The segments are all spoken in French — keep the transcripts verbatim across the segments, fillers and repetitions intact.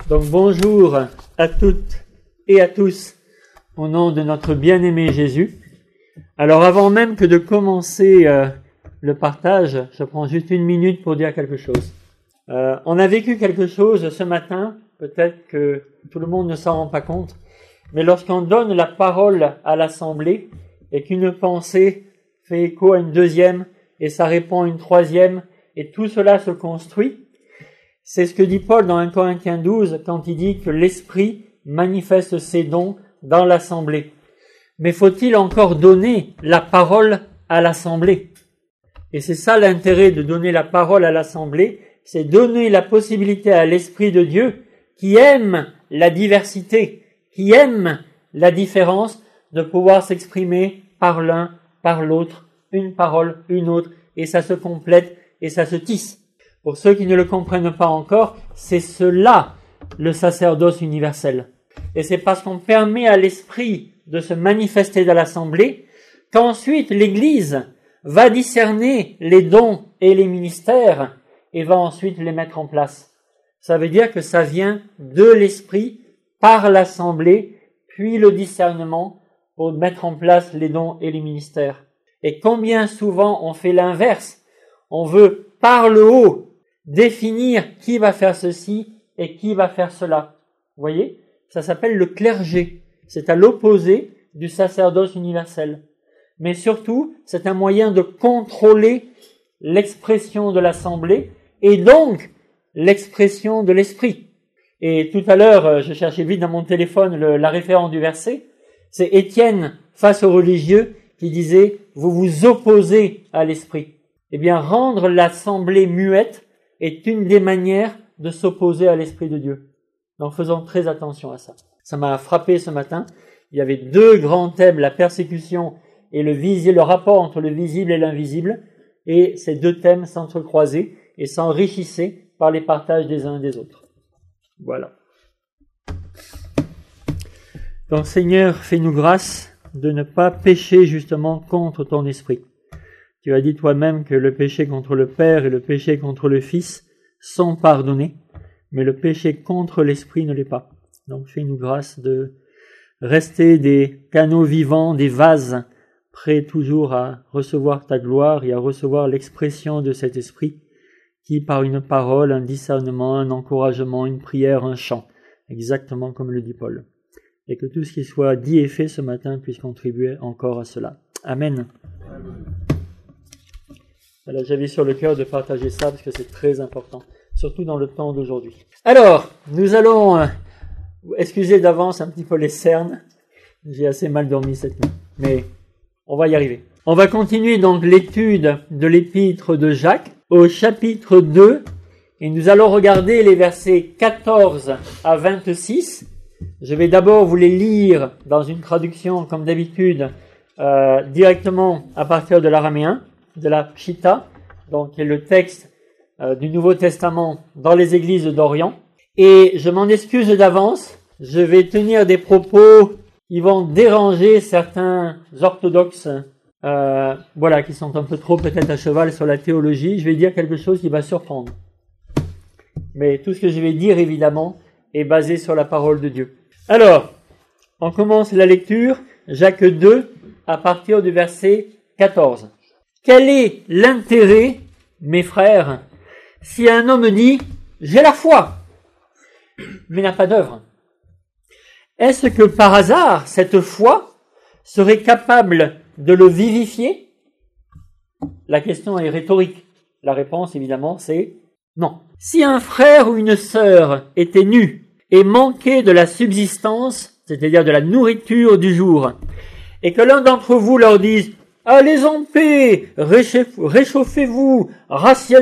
Donc bonjour à toutes et à tous au nom de notre bien-aimé Jésus. Alors avant même que de commencer euh, le partage, je prends juste une minute pour dire quelque chose. Euh, on a vécu quelque chose ce matin, peut-être que tout le monde ne s'en rend pas compte, mais lorsqu'on donne la parole à l'assemblée et qu'une pensée fait écho à une deuxième et ça répond à une troisième et tout cela se construit, c'est ce que dit Paul dans un Corinthiens douze quand il dit que l'Esprit manifeste ses dons dans l'assemblée. Mais faut-il encore donner la parole à l'assemblée? Et c'est ça l'intérêt de donner la parole à l'assemblée, c'est donner la possibilité à l'Esprit de Dieu qui aime la diversité, qui aime la différence, de pouvoir s'exprimer par l'un, par l'autre, une parole, une autre, et ça se complète et ça se tisse. Pour ceux qui ne le comprennent pas encore, c'est cela le sacerdoce universel. Et c'est parce qu'on permet à l'Esprit de se manifester dans l'assemblée qu'ensuite l'Église va discerner les dons et les ministères et va ensuite les mettre en place. Ça veut dire que ça vient de l'Esprit par l'assemblée, puis le discernement pour mettre en place les dons et les ministères. Et combien souvent on fait l'inverse? On veut par le haut définir qui va faire ceci et qui va faire cela. Vous voyez? Ça s'appelle le clergé. C'est à l'opposé du sacerdoce universel. Mais surtout, c'est un moyen de contrôler l'expression de l'assemblée et donc l'expression de l'esprit. Et tout à l'heure, je cherchais vite dans mon téléphone le, la référence du verset. C'est Étienne face aux religieux qui disait « Vous vous opposez à l'esprit ». Eh bien, rendre l'assemblée muette est une des manières de s'opposer à l'Esprit de Dieu. Donc faisons très attention à ça. Ça m'a frappé ce matin. Il y avait deux grands thèmes, la persécution et le visible, le rapport entre le visible et l'invisible. Et ces deux thèmes s'entrecroisaient et s'enrichissaient par les partages des uns et des autres. Voilà. Donc Seigneur, fais-nous grâce de ne pas pécher justement contre ton esprit. Tu as dit toi-même que le péché contre le Père et le péché contre le Fils sont pardonnés, mais le péché contre l'Esprit ne l'est pas. Donc fais-nous grâce de rester des canaux vivants, des vases, prêts toujours à recevoir ta gloire et à recevoir l'expression de cet Esprit qui, par une parole, un discernement, un encouragement, une prière, un chant, exactement comme le dit Paul. Et que tout ce qui soit dit et fait ce matin puisse contribuer encore à cela. Amen. Amen. Alors, j'avais sur le cœur de partager ça parce que c'est très important, surtout dans le temps d'aujourd'hui. Alors, nous allons, euh, excusez d'avance un petit peu les cernes, j'ai assez mal dormi cette nuit, mais on va y arriver. On va continuer donc l'étude de l'épître de Jacques au chapitre deux et nous allons regarder les versets quatorze à vingt-six. Je vais d'abord vous les lire dans une traduction comme d'habitude euh, directement à partir de l'araméen, de la Pshita, donc qui est le texte euh, du Nouveau Testament dans les églises d'Orient. Et je m'en excuse d'avance, je vais tenir des propos qui vont déranger certains orthodoxes, euh, voilà, qui sont un peu trop peut-être à cheval sur la théologie. Je vais dire quelque chose qui va surprendre. Mais tout ce que je vais dire, évidemment, est basé sur la parole de Dieu. Alors, on commence la lecture, Jacques deux, à partir du verset quatorze. Quel est l'intérêt, mes frères, si un homme dit « j'ai la foi », mais n'a pas d'œuvre? Est-ce que par hasard, cette foi serait capable de le vivifier? La question est rhétorique. La réponse, évidemment, c'est non. Si un frère ou une sœur était nu et manquait de la subsistance, c'est-à-dire de la nourriture du jour, et que l'un d'entre vous leur dise « allez en paix, réchauffez-vous, rassasiez-vous »,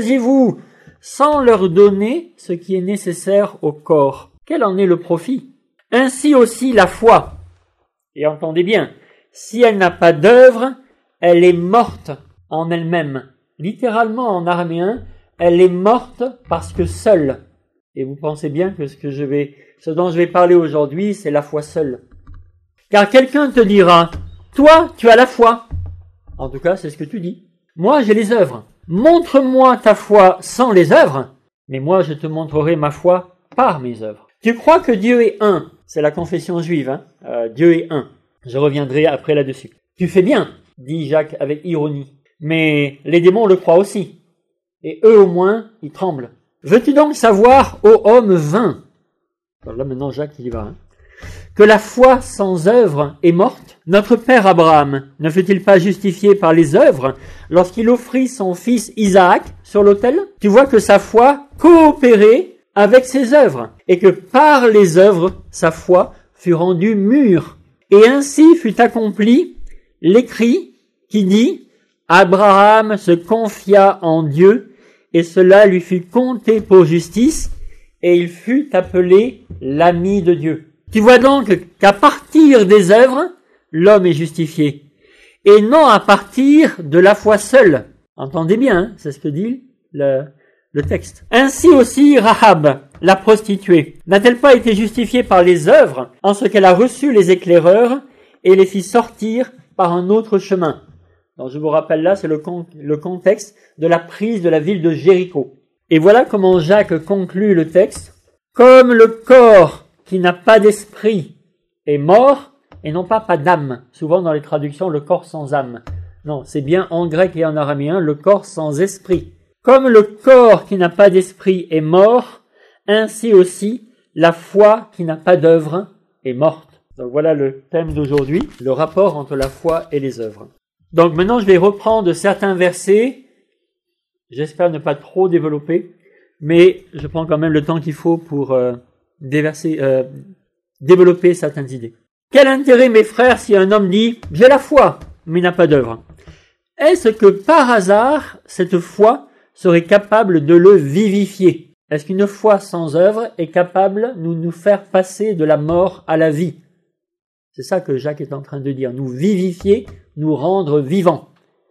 sans leur donner ce qui est nécessaire au corps, quel en est le profit? Ainsi aussi la foi. Et entendez bien, si elle n'a pas d'œuvre, elle est morte en elle-même. Littéralement en araméen, elle est morte parce que seule. Et vous pensez bien que ce que je vais, ce dont je vais parler aujourd'hui, c'est la foi seule. Car quelqu'un te dira, toi, tu as la foi. En tout cas, c'est ce que tu dis. Moi, j'ai les œuvres. Montre-moi ta foi sans les œuvres, mais moi, je te montrerai ma foi par mes œuvres. Tu crois que Dieu est un. C'est la confession juive, hein. Euh, Dieu est un. Je reviendrai après là-dessus. Tu fais bien, dit Jacques avec ironie. Mais les démons le croient aussi. Et eux au moins, ils tremblent. Veux-tu donc savoir, ô homme vain, alors là maintenant Jacques il y va, hein, que la foi sans œuvre est morte? Notre père Abraham ne fut-il pas justifié par les œuvres lorsqu'il offrit son fils Isaac sur l'autel? Tu vois que sa foi coopérait avec ses œuvres, et que par les œuvres, sa foi fut rendue mûre. Et ainsi fut accompli l'écrit qui dit « Abraham se confia en Dieu, et cela lui fut compté pour justice, et il fut appelé l'ami de Dieu. » Tu vois donc qu'à partir des œuvres, l'homme est justifié, et non à partir de la foi seule. Entendez bien, hein, c'est ce que dit le, le texte. Ainsi aussi Rahab, la prostituée, n'a-t-elle pas été justifiée par les œuvres, en ce qu'elle a reçu les éclaireurs et les fit sortir par un autre chemin? Donc je vous rappelle là, c'est le, con- le contexte de la prise de la ville de Jéricho. Et voilà comment Jacques conclut le texte. Comme le corps qui n'a pas d'esprit est mort, et non pas pas d'âme. Souvent dans les traductions, le corps sans âme. Non, c'est bien en grec et en araméen, le corps sans esprit. Comme le corps qui n'a pas d'esprit est mort, ainsi aussi la foi qui n'a pas d'œuvre est morte. Donc voilà le thème d'aujourd'hui, le rapport entre la foi et les œuvres. Donc maintenant, je vais reprendre certains versets. J'espère ne pas trop développer, mais je prends quand même le temps qu'il faut pour euh, déverser, euh, développer certaines idées. Quel intérêt, mes frères, si un homme dit « j'ai la foi », mais n'a pas d'œuvre? Est-ce que par hasard, cette foi serait capable de le vivifier? Est-ce qu'une foi sans œuvre est capable de nous faire passer de la mort à la vie? C'est ça que Jacques est en train de dire, nous vivifier, nous rendre vivants.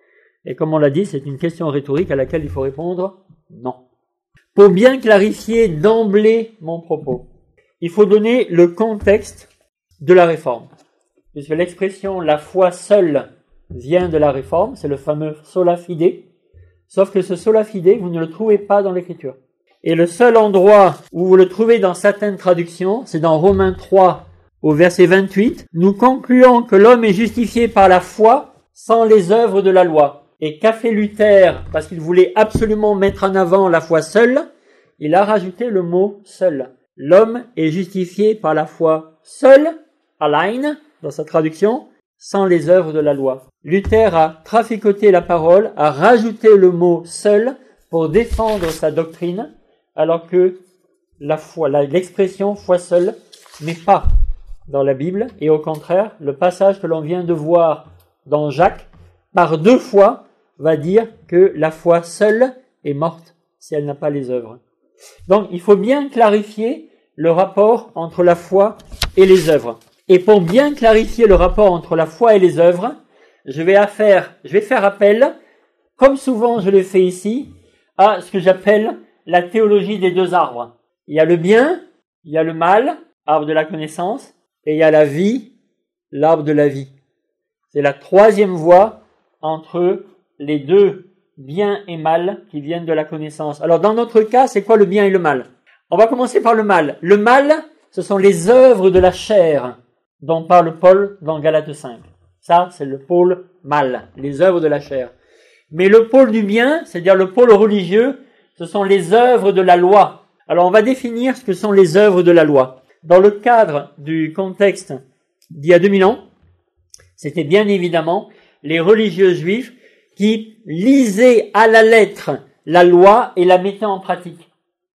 Et comme on l'a dit, c'est une question rhétorique à laquelle il faut répondre non. Pour bien clarifier d'emblée mon propos, il faut donner le contexte de la Réforme. Puisque l'expression « la foi seule » vient de la Réforme, c'est le fameux « sola fide », sauf que ce « sola fide », vous ne le trouvez pas dans l'Écriture. Et le seul endroit où vous le trouvez dans certaines traductions, c'est dans Romains trois, au verset vingt-huit. « Nous concluons que l'homme est justifié par la foi sans les œuvres de la loi. » Et qu'a fait Luther, parce qu'il voulait absolument mettre en avant la foi seule, il a rajouté le mot « seul ». L'homme est justifié par la foi seule, allein, dans sa traduction, sans les œuvres de la loi. Luther a traficoté la parole, a rajouté le mot « seul » pour défendre sa doctrine, alors que la foi, la, l'expression « foi seule » n'est pas dans la Bible, et au contraire, le passage que l'on vient de voir dans Jacques, par deux fois, va dire que la foi seule est morte si elle n'a pas les œuvres. Donc, il faut bien clarifier le rapport entre la foi et les œuvres. Et pour bien clarifier le rapport entre la foi et les œuvres, je vais, affaire, je vais faire appel, comme souvent je le fais ici, à ce que j'appelle la théologie des deux arbres. Il y a le bien, il y a le mal, arbre de la connaissance, et il y a la vie, l'arbre de la vie. C'est la troisième voie entre les deux bien et mal qui viennent de la connaissance. Alors dans notre cas, c'est quoi le bien et le mal? On va commencer par le mal. Le mal, ce sont les œuvres de la chair dont parle Paul dans Galates cinq. Ça, c'est le pôle mal, les œuvres de la chair. Mais le pôle du bien, c'est-à-dire le pôle religieux, ce sont les œuvres de la loi. Alors on va définir ce que sont les œuvres de la loi. Dans le cadre du contexte d'il y a deux mille ans, c'était bien évidemment les religieux juifs qui lisaient à la lettre la loi et la mettaient en pratique.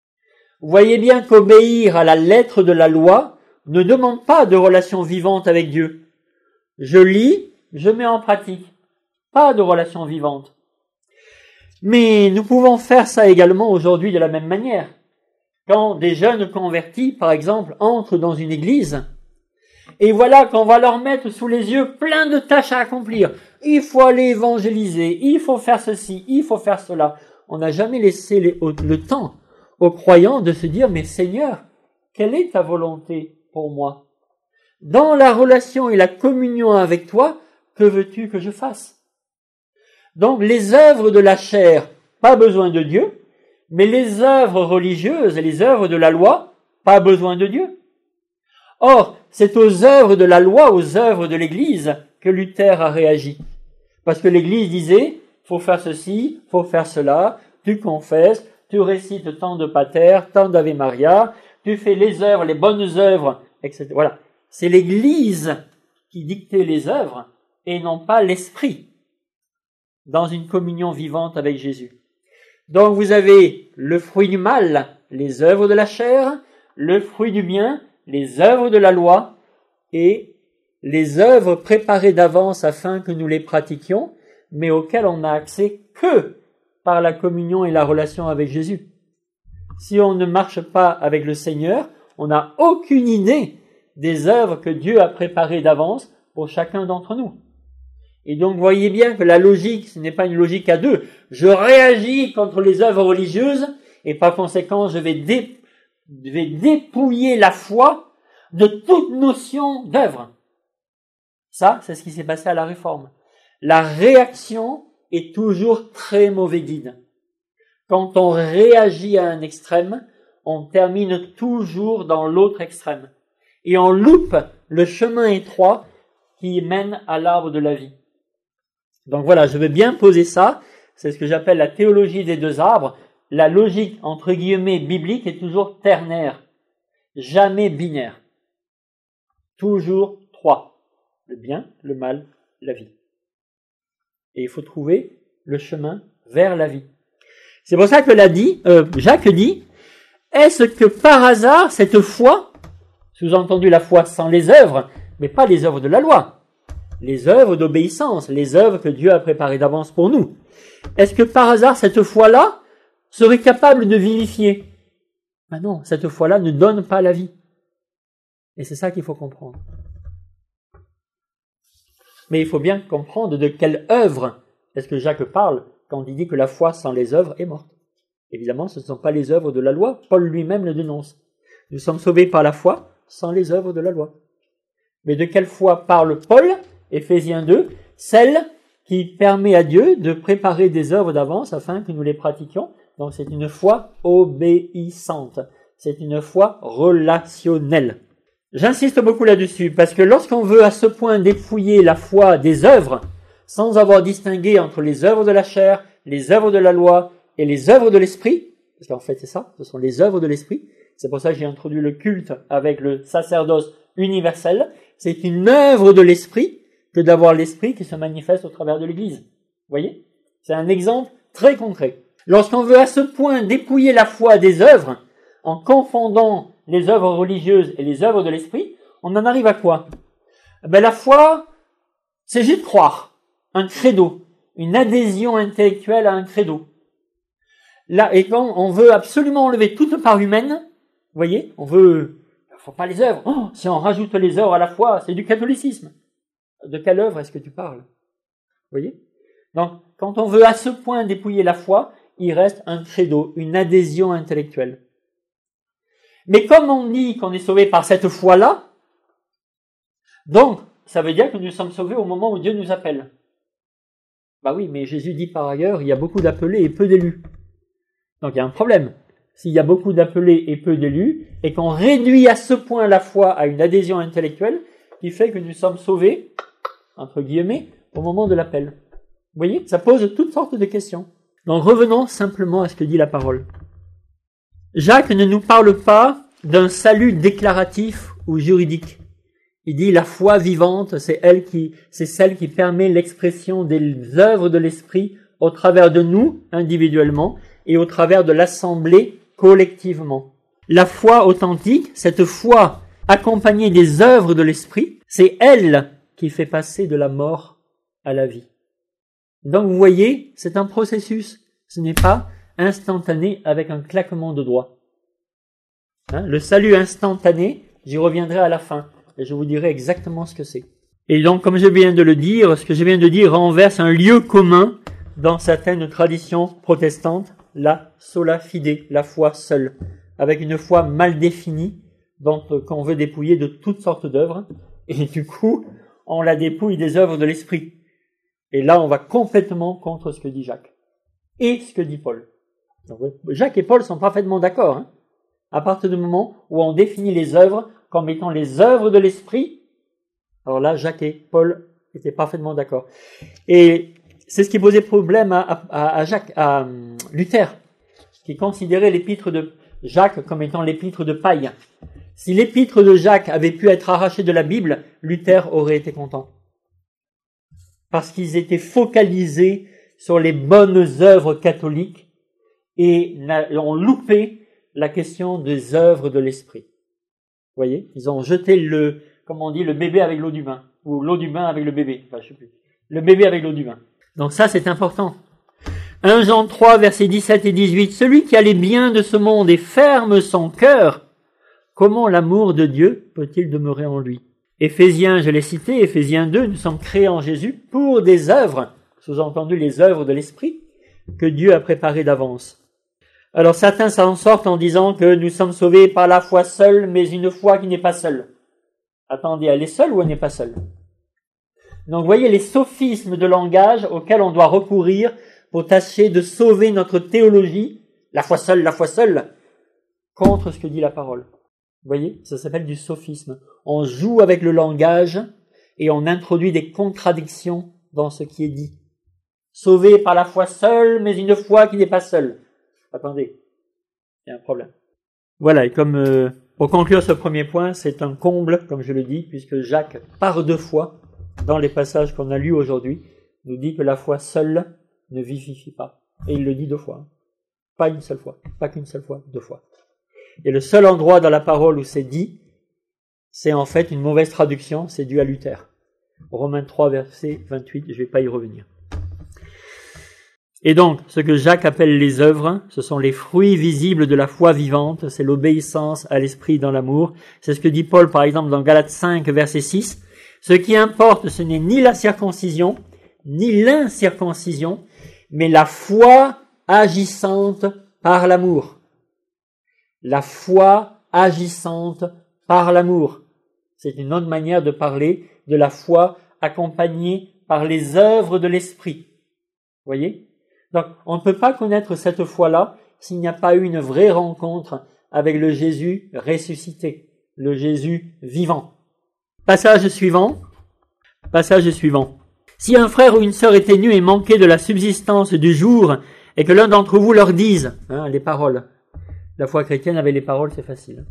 Vous voyez bien qu'obéir à la lettre de la loi ne demande pas de relation vivante avec Dieu. Je lis, je mets en pratique. Pas de relation vivante. Mais nous pouvons faire ça également aujourd'hui de la même manière. Quand des jeunes convertis, par exemple, entrent dans une église, et voilà qu'on va leur mettre sous les yeux plein de tâches à accomplir. Il faut aller évangéliser, il faut faire ceci, il faut faire cela. On n'a jamais laissé les, le temps aux croyants de se dire « Mais Seigneur, quelle est ta volonté pour moi? Dans la relation et la communion avec toi, que veux-tu que je fasse ?» Donc les œuvres de la chair, pas besoin de Dieu, mais les œuvres religieuses et les œuvres de la loi, pas besoin de Dieu. Or, c'est aux œuvres de la loi, aux œuvres de l'Église que Luther a réagi. Parce que l'Église disait, faut faire ceci, faut faire cela, tu confesses, tu récites tant de pater, tant d'Ave Maria, tu fais les œuvres, les bonnes œuvres, et cetera. Voilà. C'est l'Église qui dictait les œuvres et non pas l'Esprit dans une communion vivante avec Jésus. Donc vous avez le fruit du mal, les œuvres de la chair, le fruit du bien, les œuvres de la loi et les œuvres préparées d'avance afin que nous les pratiquions, mais auxquelles on n'a accès que par la communion et la relation avec Jésus. Si on ne marche pas avec le Seigneur, on n'a aucune idée des œuvres que Dieu a préparées d'avance pour chacun d'entre nous. Et donc, vous voyez bien que la logique, ce n'est pas une logique à deux. Je réagis contre les œuvres religieuses et par conséquent, je vais, dé, je vais dépouiller la foi de toute notion d'œuvre. Ça, c'est ce qui s'est passé à la Réforme. La réaction est toujours très mauvais guide. Quand on réagit à un extrême, on termine toujours dans l'autre extrême. Et on loupe le chemin étroit qui mène à l'arbre de la vie. Donc voilà, je veux bien poser ça. C'est ce que j'appelle la théologie des deux arbres. La logique, entre guillemets, biblique est toujours ternaire. Jamais binaire. Toujours trois. Le bien, le mal, la vie. Et il faut trouver le chemin vers la vie. C'est pour ça que l'a dit, euh, Jacques dit, est-ce que par hasard cette foi, sous-entendu la foi sans les œuvres, mais pas les œuvres de la loi, les œuvres d'obéissance, les œuvres que Dieu a préparées d'avance pour nous, est-ce que par hasard cette foi-là serait capable de vivifier? Ben non, cette foi-là ne donne pas la vie. Et c'est ça qu'il faut comprendre. Mais il faut bien comprendre de quelle œuvre est-ce que Jacques parle quand il dit que la foi sans les œuvres est morte. Évidemment, ce ne sont pas les œuvres de la loi. Paul lui-même le dénonce. Nous sommes sauvés par la foi sans les œuvres de la loi. Mais de quelle foi parle Paul? Éphésiens deux, celle qui permet à Dieu de préparer des œuvres d'avance afin que nous les pratiquions. Donc c'est une foi obéissante. C'est une foi relationnelle. J'insiste beaucoup là-dessus parce que lorsqu'on veut à ce point dépouiller la foi des œuvres, sans avoir distingué entre les œuvres de la chair, les œuvres de la loi et les œuvres de l'esprit, parce qu'en fait c'est ça, ce sont les œuvres de l'esprit, c'est pour ça que j'ai introduit le culte avec le sacerdoce universel, c'est une œuvre de l'esprit que d'avoir l'esprit qui se manifeste au travers de l'Église. Vous voyez? C'est un exemple très concret. Lorsqu'on veut à ce point dépouiller la foi des œuvres, en confondant les œuvres religieuses et les œuvres de l'esprit, on en arrive à quoi? Ben, la foi, c'est juste croire, un credo, une adhésion intellectuelle à un credo. Là, et quand on veut absolument enlever toute part humaine, vous voyez, on veut, il faut pas les œuvres. Oh, si on rajoute les œuvres à la foi, c'est du catholicisme. De quelle œuvre est-ce que tu parles? Vous voyez? Donc, quand on veut à ce point dépouiller la foi, il reste un credo, une adhésion intellectuelle. Mais comme on dit qu'on est sauvé par cette foi-là, donc, ça veut dire que nous sommes sauvés au moment où Dieu nous appelle. Bah oui, mais Jésus dit par ailleurs, il y a beaucoup d'appelés et peu d'élus. Donc il y a un problème. S'il y a beaucoup d'appelés et peu d'élus, et qu'on réduit à ce point la foi à une adhésion intellectuelle, qui fait que nous sommes sauvés, entre guillemets, au moment de l'appel. Vous voyez, ça pose toutes sortes de questions. Donc revenons simplement à ce que dit la parole. Jacques ne nous parle pas d'un salut déclaratif ou juridique. Il dit la foi vivante, c'est elle qui, c'est celle qui permet l'expression des œuvres de l'esprit au travers de nous, individuellement, et au travers de l'assemblée, collectivement. La foi authentique, cette foi accompagnée des œuvres de l'esprit, c'est elle qui fait passer de la mort à la vie. Donc vous voyez, c'est un processus. Ce n'est pas instantané avec un claquement de doigts. Hein, le salut instantané, j'y reviendrai à la fin et je vous dirai exactement ce que c'est. Et donc, comme je viens de le dire, ce que je viens de dire renverse un lieu commun dans certaines traditions protestantes, la sola fide, la foi seule, avec une foi mal définie, dont qu'on veut dépouiller de toutes sortes d'œuvres, et du coup, on la dépouille des œuvres de l'esprit. Et là, on va complètement contre ce que dit Jacques et ce que dit Paul. Donc, Jacques et Paul sont parfaitement d'accord. Hein. À partir du moment où on définit les œuvres comme étant les œuvres de l'esprit, alors là, Jacques et Paul étaient parfaitement d'accord. Et c'est ce qui posait problème à, à, à Jacques, à Luther, qui considérait l'épître de Jacques comme étant l'épître de paille. Si l'épître de Jacques avait pu être arraché de la Bible, Luther aurait été content. Parce qu'ils étaient focalisés sur les bonnes œuvres catholiques et ont loupé la question des œuvres de l'esprit. Vous voyez, ils ont jeté le, comme on dit, le bébé avec l'eau du bain, ou l'eau du bain avec le bébé, enfin, je sais plus. Le bébé avec l'eau du bain. Donc ça, c'est important. premier Jean trois, versets dix-sept et dix-huit. Celui qui a les biens de ce monde et ferme son cœur, comment l'amour de Dieu peut-il demeurer en lui? Éphésiens, je l'ai cité, Éphésiens deux, nous sommes créés en Jésus pour des œuvres, sous-entendu les œuvres de l'esprit, que Dieu a préparées d'avance. Alors certains s'en sortent en disant que nous sommes sauvés par la foi seule, mais une foi qui n'est pas seule. Attendez, elle est seule ou elle n'est pas seule? Donc vous voyez les sophismes de langage auxquels on doit recourir pour tâcher de sauver notre théologie, la foi seule, la foi seule, contre ce que dit la parole. Vous voyez, ça s'appelle du sophisme. On joue avec le langage et on introduit des contradictions dans ce qui est dit. Sauvé par la foi seule, mais une foi qui n'est pas seule. Attendez, il y a un problème. Voilà, et comme euh, pour conclure ce premier point, c'est un comble, comme je le dis, puisque Jacques, par deux fois, dans les passages qu'on a lus aujourd'hui, nous dit que la foi seule ne vivifie pas. Et il le dit deux fois. Pas une seule fois. Pas qu'une seule fois, deux fois. Et le seul endroit dans la parole où c'est dit, c'est en fait une mauvaise traduction, c'est dû à Luther. Romains trois, verset vingt-huit, je ne vais pas y revenir. Et donc, ce que Jacques appelle les œuvres, ce sont les fruits visibles de la foi vivante, c'est l'obéissance à l'esprit dans l'amour. C'est ce que dit Paul, par exemple, dans Galates cinq, verset six. Ce qui importe, ce n'est ni la circoncision, ni l'incirconcision, mais la foi agissante par l'amour. La foi agissante par l'amour. C'est une autre manière de parler de la foi accompagnée par les œuvres de l'esprit. Vous voyez? Donc, on ne peut pas connaître cette foi-là s'il n'y a pas eu une vraie rencontre avec le Jésus ressuscité, le Jésus vivant. Passage suivant. Passage suivant. Si un frère ou une sœur était nu et manquait de la subsistance du jour, et que l'un d'entre vous leur dise, hein, les paroles, la foi chrétienne avec les paroles, c'est facile.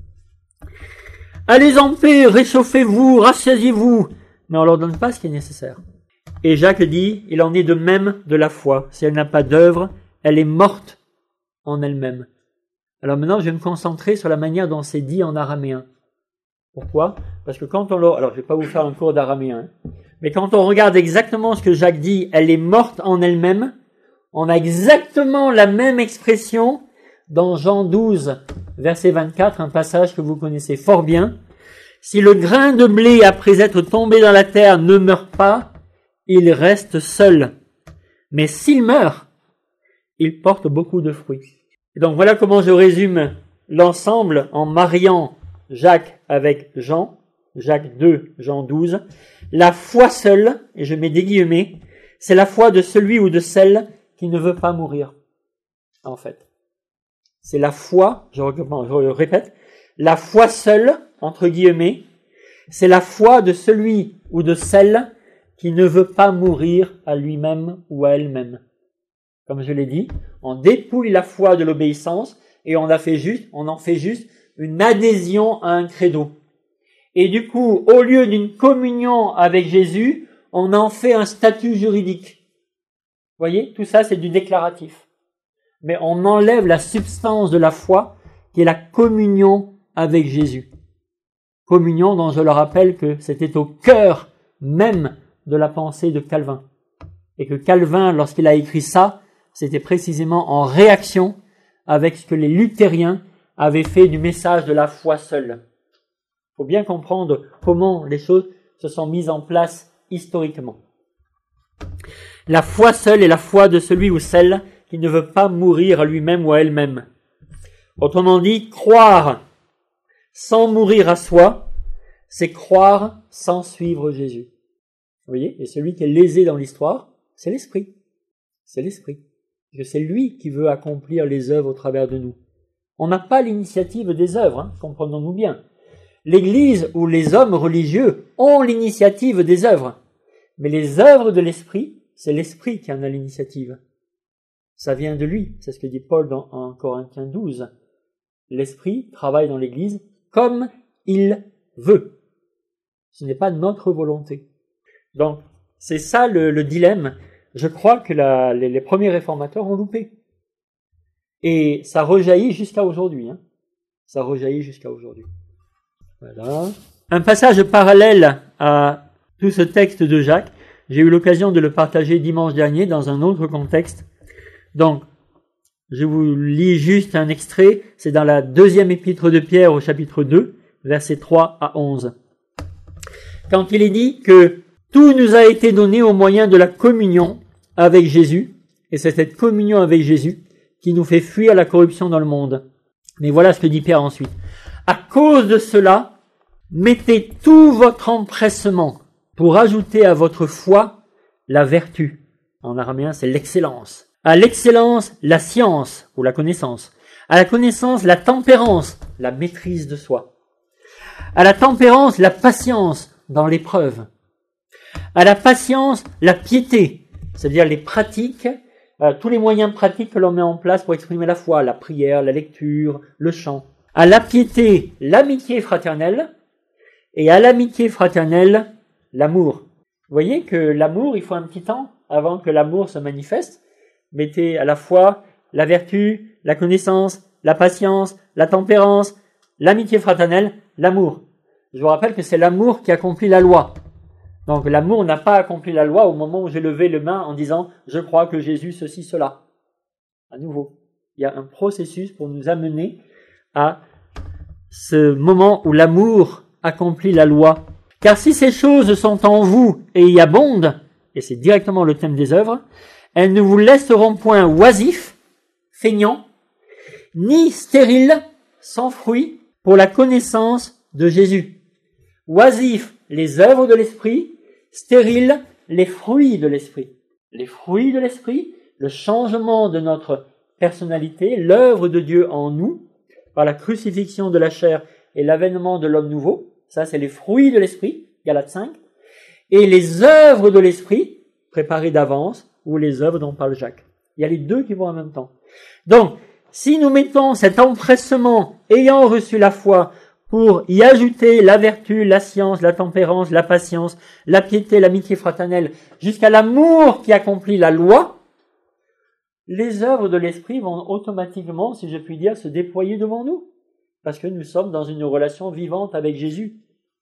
Allez en paix, réchauffez-vous, rassasiez-vous, mais on leur donne pas ce qui est nécessaire. Et Jacques dit, il en est de même de la foi. Si elle n'a pas d'œuvre, elle est morte en elle-même. Alors maintenant, je vais me concentrer sur la manière dont c'est dit en araméen. Pourquoi? Parce que quand on le... Alors, je vais pas vous faire un cours d'araméen, hein, mais quand on regarde exactement ce que Jacques dit, elle est morte en elle-même, on a exactement la même expression dans Jean douze, verset vingt-quatre, un passage que vous connaissez fort bien. Si le grain de blé, après être tombé dans la terre, ne meurt pas, il reste seul. Mais s'il meurt, il porte beaucoup de fruits. Et donc voilà comment je résume l'ensemble en mariant Jacques avec Jean, Jacques deux, Jean douze. La foi seule, et je mets des guillemets, c'est la foi de celui ou de celle qui ne veut pas mourir, en fait. C'est la foi, je répète, la foi seule, entre guillemets, c'est la foi de celui ou de celle qui ne veut pas mourir à lui-même ou à elle-même. Comme je l'ai dit, on dépouille la foi de l'obéissance et on, a fait juste, on en fait juste une adhésion à un credo. Et du coup, au lieu d'une communion avec Jésus, on en fait un statut juridique. Vous voyez, tout ça c'est du déclaratif. Mais on enlève la substance de la foi qui est la communion avec Jésus. Communion dont je le rappelle que c'était au cœur même de la pensée de Calvin. Et que Calvin, lorsqu'il a écrit ça, c'était précisément en réaction avec ce que les luthériens avaient fait du message de la foi seule. Il faut bien comprendre comment les choses se sont mises en place historiquement. La foi seule est la foi de celui ou celle qui ne veut pas mourir à lui-même ou à elle-même. Autrement dit, croire sans mourir à soi, c'est croire sans suivre Jésus. Vous voyez? Et celui qui est lésé dans l'histoire, c'est l'esprit. C'est l'esprit. Parce que c'est lui qui veut accomplir les œuvres au travers de nous. On n'a pas l'initiative des œuvres, hein, comprenons-nous bien. L'Église ou les hommes religieux ont l'initiative des œuvres. Mais les œuvres de l'Esprit, c'est l'Esprit qui en a l'initiative. Ça vient de lui, c'est ce que dit Paul dans en Corinthiens douze. L'Esprit travaille dans l'Église comme il veut. Ce n'est pas notre volonté. Donc, c'est ça le, le dilemme. Je crois que la, les, les premiers réformateurs ont loupé. Et ça rejaillit jusqu'à aujourd'hui. Hein. Ça rejaillit jusqu'à aujourd'hui. Voilà. Un passage parallèle à tout ce texte de Jacques, j'ai eu l'occasion de le partager dimanche dernier dans un autre contexte. Donc, je vous lis juste un extrait, c'est dans la deuxième épître de Pierre au chapitre deux, versets trois à onze. Quand il est dit que tout nous a été donné au moyen de la communion avec Jésus, et c'est cette communion avec Jésus qui nous fait fuir la corruption dans le monde. Mais voilà ce que dit Pierre ensuite. À cause de cela, mettez tout votre empressement pour ajouter à votre foi la vertu. En araméen, c'est l'excellence. À l'excellence, la science ou la connaissance. À la connaissance, la tempérance, la maîtrise de soi. À la tempérance, la patience dans l'épreuve. À la patience, la piété, c'est-à-dire les pratiques, euh, tous les moyens pratiques que l'on met en place pour exprimer la foi, la prière, la lecture, le chant. À la piété, l'amitié fraternelle, et à l'amitié fraternelle, l'amour. Vous voyez que l'amour, il faut un petit temps avant que l'amour se manifeste. Mettez à la fois la vertu, la connaissance, la patience, la tempérance, l'amitié fraternelle, l'amour. Je vous rappelle que c'est l'amour qui accomplit la loi. Donc l'amour n'a pas accompli la loi au moment où j'ai levé le main en disant « je crois que Jésus ceci, cela ». À nouveau, il y a un processus pour nous amener à ce moment où l'amour accomplit la loi. Car si ces choses sont en vous et y abondent, et c'est directement le thème des œuvres, elles ne vous laisseront point oisifs, feignants, ni stériles, sans fruit, pour la connaissance de Jésus. Oisifs, les œuvres de l'esprit, stériles, les fruits de l'esprit. Les fruits de l'esprit, le changement de notre personnalité, l'œuvre de Dieu en nous, par la crucifixion de la chair et l'avènement de l'homme nouveau, ça c'est les fruits de l'esprit, Galates cinq, et les œuvres de l'esprit, préparées d'avance, ou les œuvres dont parle Jacques. Il y a les deux qui vont en même temps. Donc, si nous mettons cet empressement, ayant reçu la foi, pour y ajouter la vertu, la science, la tempérance, la patience, la piété, l'amitié fraternelle, jusqu'à l'amour qui accomplit la loi, les œuvres de l'esprit vont automatiquement, si je puis dire, se déployer devant nous, parce que nous sommes dans une relation vivante avec Jésus.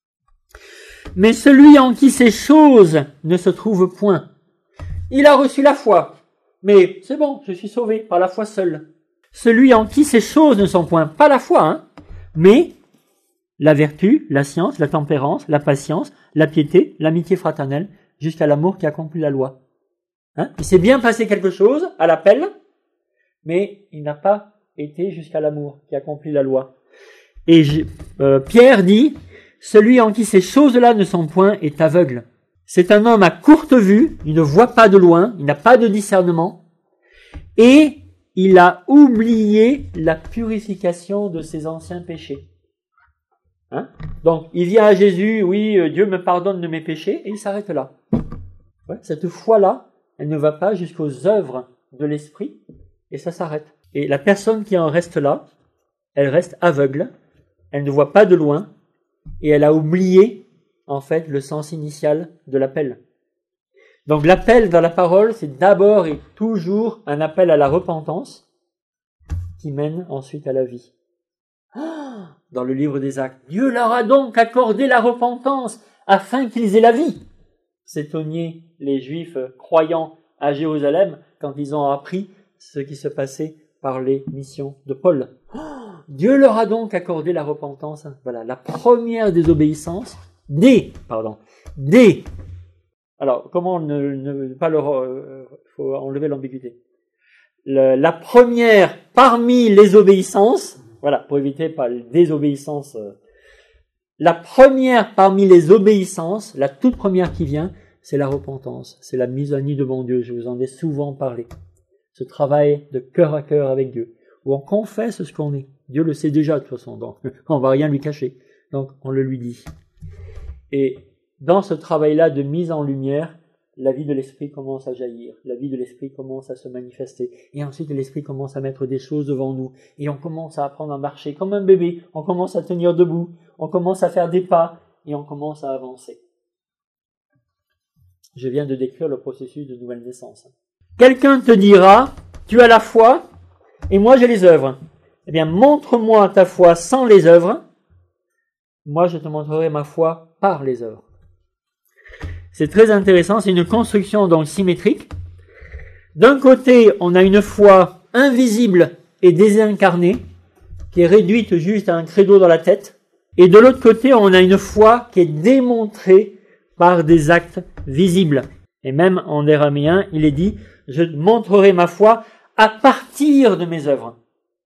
Mais celui en qui ces choses ne se trouvent point, il a reçu la foi, mais c'est bon, je suis sauvé par la foi seule. Celui en qui ces choses ne sont point, pas la foi, hein, mais la vertu, la science, la tempérance, la patience, la piété, l'amitié fraternelle, jusqu'à l'amour qui accomplit la loi. Hein? Il s'est bien passé quelque chose à l'appel, mais il n'a pas été jusqu'à l'amour qui accomplit la loi. Et je, euh, Pierre dit, celui en qui ces choses-là ne sont point est aveugle. C'est un homme à courte vue, il ne voit pas de loin, il n'a pas de discernement, et il a oublié la purification de ses anciens péchés. Hein? Donc, il vient à Jésus, oui, Dieu me pardonne de mes péchés, et il s'arrête là. Ouais, cette foi-là, elle ne va pas jusqu'aux œuvres de l'esprit, et ça s'arrête. Et la personne qui en reste là, elle reste aveugle, elle ne voit pas de loin, et elle a oublié, en fait, le sens initial de l'appel. Donc l'appel dans la parole, c'est d'abord et toujours un appel à la repentance, qui mène ensuite à la vie. Dans le livre des Actes, Dieu leur a donc accordé la repentance afin qu'ils aient la vie. S'étonnaient les Juifs croyants à Jérusalem quand ils ont appris ce qui se passait par les missions de Paul. Dieu leur a donc accordé la repentance. Voilà, la première désobéissance, des, pardon, des. Alors, comment ne, ne pas leur, euh, faut enlever l'ambiguïté. Le, la première parmi les obéissances. Voilà, pour éviter pas la désobéissance. Euh, la première parmi les obéissances, la toute première qui vient, c'est la repentance. C'est la mise à nu devant Dieu. Je vous en ai souvent parlé. Ce travail de cœur à cœur avec Dieu, où on confesse ce qu'on est. Dieu le sait déjà de toute façon, donc on va rien lui cacher. Donc on le lui dit. Et dans ce travail-là de mise en lumière, la vie de l'esprit commence à jaillir, la vie de l'esprit commence à se manifester, et ensuite l'esprit commence à mettre des choses devant nous, et on commence à apprendre à marcher comme un bébé, on commence à tenir debout, on commence à faire des pas, et on commence à avancer. Je viens de décrire le processus de nouvelle naissance. Quelqu'un te dira, tu as la foi, et moi j'ai les œuvres. Eh bien, montre-moi ta foi sans les œuvres, moi je te montrerai ma foi par les œuvres. C'est très intéressant, c'est une construction donc symétrique. D'un côté, on a une foi invisible et désincarnée, qui est réduite juste à un credo dans la tête. Et de l'autre côté, on a une foi qui est démontrée par des actes visibles. Et même en araméen, il est dit, je montrerai ma foi à partir de mes œuvres.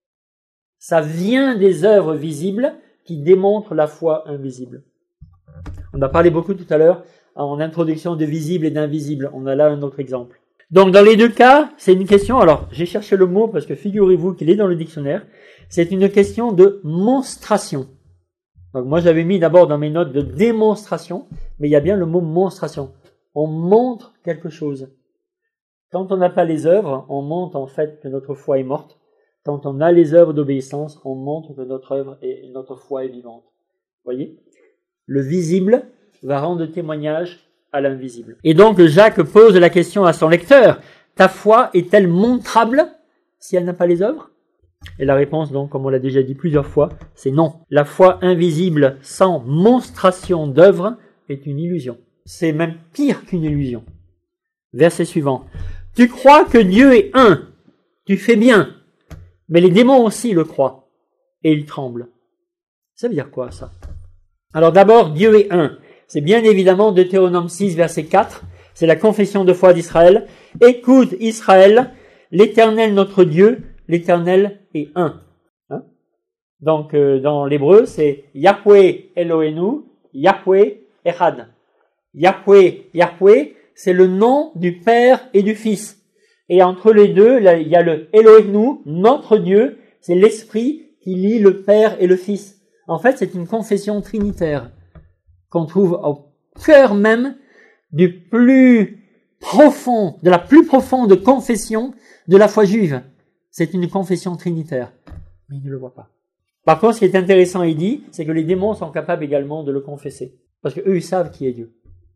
Ça vient des œuvres visibles qui démontrent la foi invisible. On a parlé beaucoup tout à l'heure en introduction de visible et d'invisible. On a là un autre exemple. Donc dans les deux cas, c'est une question, alors j'ai cherché le mot parce que figurez-vous qu'il est dans le dictionnaire, c'est une question de monstration. Donc moi j'avais mis d'abord dans mes notes de démonstration, mais il y a bien le mot monstration. On montre quelque chose. Quand on n'a pas les œuvres, on montre en fait que notre foi est morte. Quand on a les œuvres d'obéissance, on montre que notre œuvre et notre foi est vivante. Vous voyez ? Le visible va rendre témoignage à l'invisible. Et donc Jacques pose la question à son lecteur, ta foi est-elle montrable si elle n'a pas les œuvres ? Et la réponse, donc, comme on l'a déjà dit plusieurs fois, c'est non. La foi invisible sans monstration d'œuvre est une illusion. C'est même pire qu'une illusion. Verset suivant. Tu crois que Dieu est un, tu fais bien, mais les démons aussi le croient, et ils tremblent. Ça veut dire quoi, ça ? Alors d'abord, Dieu est un. C'est bien évidemment Deutéronome six, verset quatre. C'est la confession de foi d'Israël. Écoute Israël, l'Éternel notre Dieu, l'Éternel est un. Hein? Donc euh, dans l'hébreu, c'est Yahweh Elohenu, Yahweh Echad. Yahweh, Yahweh, c'est le nom du Père et du Fils. Et entre les deux, là, il y a le Elohenu, notre Dieu, c'est l'Esprit qui lie le Père et le Fils. En fait, c'est une confession trinitaire qu'on trouve au cœur même du plus profond, de la plus profonde confession de la foi juive. C'est une confession trinitaire. Mais il ne le voit pas. Par contre, ce qui est intéressant, il dit, c'est que les démons sont capables également de le confesser. Parce qu'eux, ils savent qui est Dieu.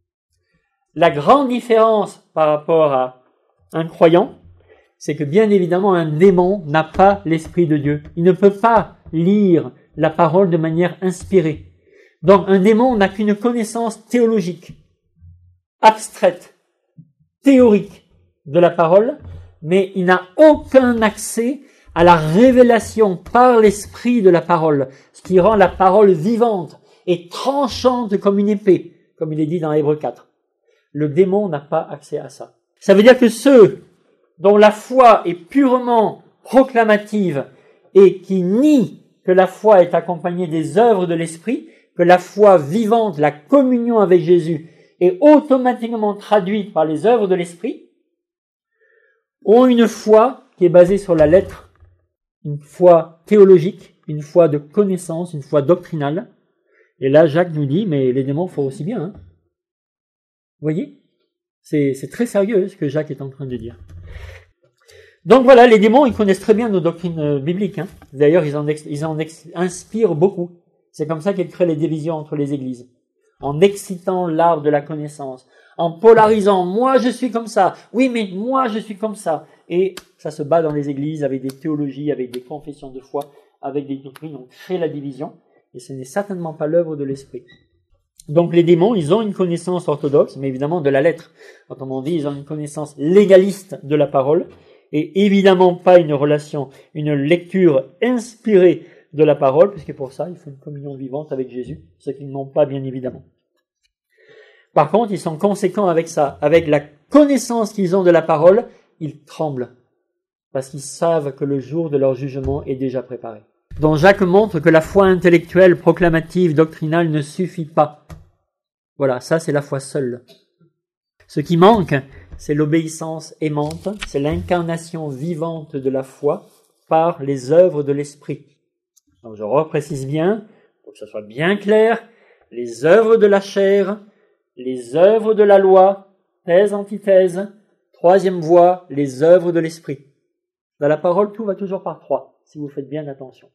La grande différence par rapport à un croyant, c'est que bien évidemment, un démon n'a pas l'Esprit de Dieu. Il ne peut pas lire la parole de manière inspirée. Donc, un démon n'a qu'une connaissance théologique, abstraite, théorique de la parole, mais il n'a aucun accès à la révélation par l'esprit de la parole, ce qui rend la parole vivante et tranchante comme une épée, comme il est dit dans Hébreux quatre. Le démon n'a pas accès à ça. Ça veut dire que ceux dont la foi est purement proclamative et qui nient que la foi est accompagnée des œuvres de l'esprit, que la foi vivante, la communion avec Jésus, est automatiquement traduite par les œuvres de l'esprit, ont une foi qui est basée sur la lettre, une foi théologique, une foi de connaissance, une foi doctrinale. Et là, Jacques nous dit, mais les démons font aussi bien. Hein. Vous voyez ? C'est, c'est très sérieux ce que Jacques est en train de dire. Donc voilà, les démons, ils connaissent très bien nos doctrines bibliques. Hein. D'ailleurs, ils en, ex, ils en ex, inspirent beaucoup. C'est comme ça qu'ils créent les divisions entre les églises. En excitant l'arbre de la connaissance. En polarisant, moi je suis comme ça. Oui, mais moi je suis comme ça. Et ça se bat dans les églises avec des théologies, avec des confessions de foi, avec des doctrines. On crée la division. Et ce n'est certainement pas l'œuvre de l'esprit. Donc les démons, ils ont une connaissance orthodoxe, mais évidemment de la lettre. Autrement dit, ils ont une connaissance légaliste de la parole. Et évidemment pas une relation, une lecture inspirée de la parole, puisque pour ça, il faut une communion vivante avec Jésus, ce qu'ils n'ont pas bien évidemment. Par contre, ils sont conséquents avec ça, avec la connaissance qu'ils ont de la parole, ils tremblent, parce qu'ils savent que le jour de leur jugement est déjà préparé. Donc Jacques montre que la foi intellectuelle, proclamative, doctrinale ne suffit pas. Voilà, ça c'est la foi seule. Ce qui manque, c'est l'obéissance aimante, c'est l'incarnation vivante de la foi par les œuvres de l'esprit. Donc je reprécise bien, pour que ça soit bien clair, les œuvres de la chair, les œuvres de la loi, thèse, antithèse, troisième voie, les œuvres de l'esprit. Dans la parole, tout va toujours par trois, si vous faites bien attention.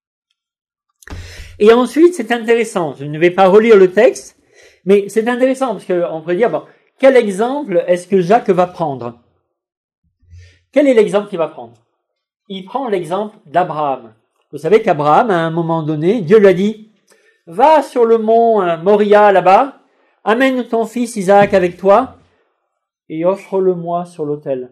Et ensuite, c'est intéressant, je ne vais pas relire le texte, mais c'est intéressant parce qu'on peut dire, bon, quel exemple est-ce que Jacques va prendre? Quel est l'exemple qu'il va prendre? Il prend l'exemple d'Abraham. Vous savez qu'Abraham, à un moment donné, Dieu lui a dit, va sur le mont Moria là-bas, amène ton fils Isaac avec toi et offre-le-moi sur l'autel.